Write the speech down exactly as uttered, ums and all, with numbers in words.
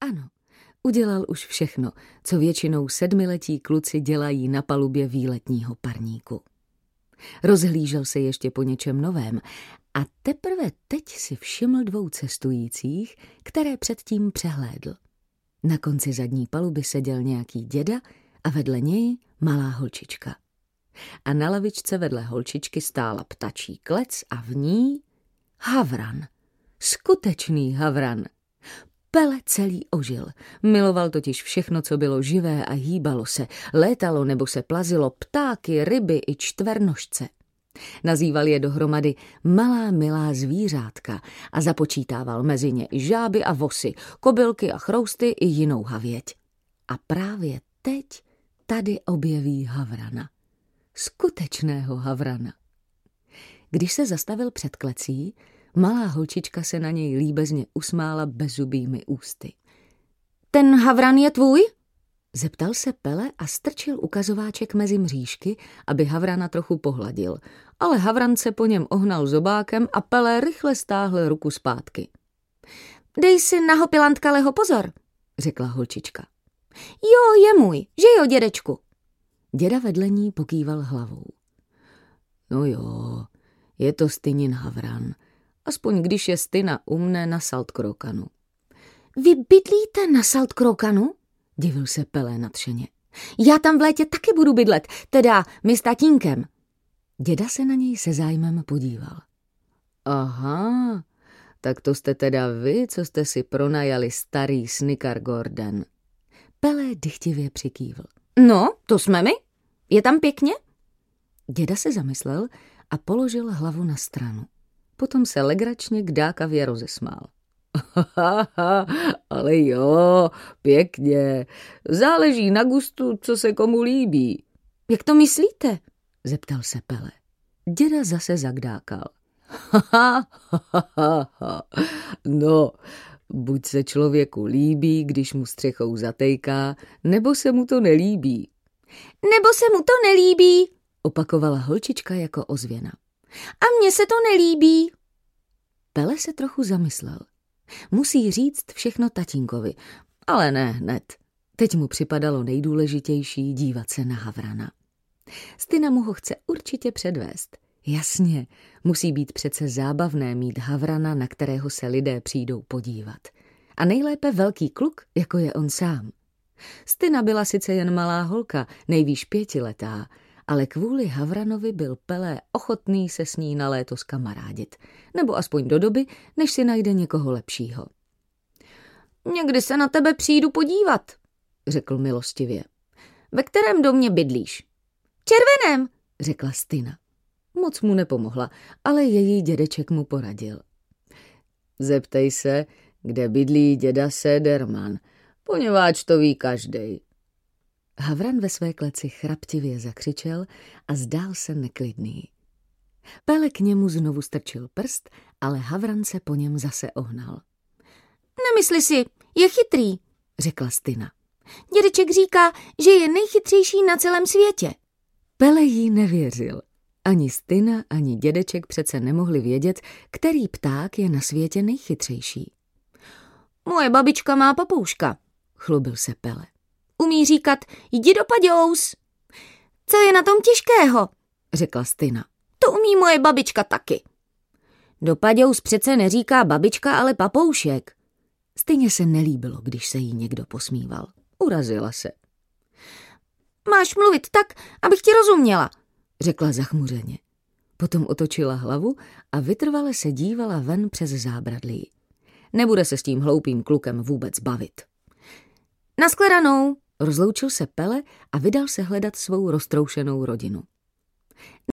Ano, udělal už všechno, co většinou sedmiletí kluci dělají na palubě výletního parníku. Rozhlížel se ještě po něčem novém a teprve teď si všiml dvou cestujících, které předtím přehlédl. Na konci zadní paluby seděl nějaký děda a vedle něj malá holčička. A na lavičce vedle holčičky stála ptačí klec a v ní havran. Skutečný havran. Pele celý ožil. Miloval totiž všechno, co bylo živé a hýbalo se. Létalo nebo se plazilo, ptáky, ryby i čtvernožce. Nazýval je dohromady malá milá zvířátka a započítával mezi ně i žáby a vosy, kobylky a chrousty i jinou havěť. A právě teď tady objeví havrana. Skutečného havrana. Když se zastavil před klecí, malá holčička se na něj líbezně usmála bezzubými ústy. Ten havran je tvůj? Zeptal se Pele a strčil ukazováček mezi mřížky, aby havrana trochu pohladil, ale havran se po něm ohnal zobákem a Pele rychle stáhl ruku zpátky. Dej si na hopilantkaleho pozor, řekla holčička. Jo, je můj, že jo, dědečku? Děda vedle ní pokýval hlavou. No jo, je to Stynin havran, aspoň když je Stina u mne na Saltkrokanu. Vy bydlíte na Saltkrokanu? Divil se Pele nadšeně. Já tam v létě taky budu bydlet, teda my s tatínkem. Děda se na něj se zájmem podíval. Aha, tak to jste teda vy, co jste si pronajali starý Snicker Gordon. Pele dychtivě přikývl. No, to jsme my. Je tam pěkně? Děda se zamyslel a položil hlavu na stranu. Potom se legračně kdákavě rozesmál. Ale jo, pěkně. Záleží na gustu, co se komu líbí. Jak to myslíte? Zeptal se Pele. Děda zase zagdákal. No, buď se člověku líbí, když mu střechou zatejká, nebo se mu to nelíbí. Nebo se mu to nelíbí, opakovala holčička jako ozvěna. A mně se to nelíbí. Pele se trochu zamyslel. Musí říct všechno tatínkovi, ale ne hned. Teď mu připadalo nejdůležitější dívat se na havrana. Stina mu ho chce určitě předvést. Jasně, musí být přece zábavné mít havrana, na kterého se lidé přijdou podívat. A nejlépe velký kluk, jako je on sám. Stina byla sice jen malá holka, nejvýš pětiletá, ale kvůli havranovi byl Pele ochotný se s ní na léto zkamarádit, nebo aspoň do doby, než si najde někoho lepšího. Někdy se na tebe přijdu podívat, řekl milostivě. Ve kterém domě bydlíš? Červeném, řekla Stina. Moc mu nepomohla, ale její dědeček mu poradil. Zeptej se, kde bydlí děda Sederman, poněvadž to ví každej. Havran ve své kleci chraptivě zakřičel a zdál se neklidný. Pele k němu znovu strčil prst, ale havran se po něm zase ohnal. Nemysli si, je chytrý, řekla Stina. Dědeček říká, že je nejchytřejší na celém světě. Pele jí nevěřil. Ani Stina, ani dědeček přece nemohli vědět, který pták je na světě nejchytřejší. Moje babička má papouška, chlubil se Pele. Umí říkat, jdi do Paďous. Co je na tom těžkého, řekla Stina. To umí moje babička taky. Do Paďous přece neříká babička, ale papoušek. Styně se nelíbilo, když se jí někdo posmíval. Urazila se. Máš mluvit tak, abych ti rozuměla, řekla zachmuřeně. Potom otočila hlavu a vytrvale se dívala ven přes zábradlí. Nebude se s tím hloupým klukem vůbec bavit. Nashledanou, rozloučil se Pele a vydal se hledat svou roztroušenou rodinu.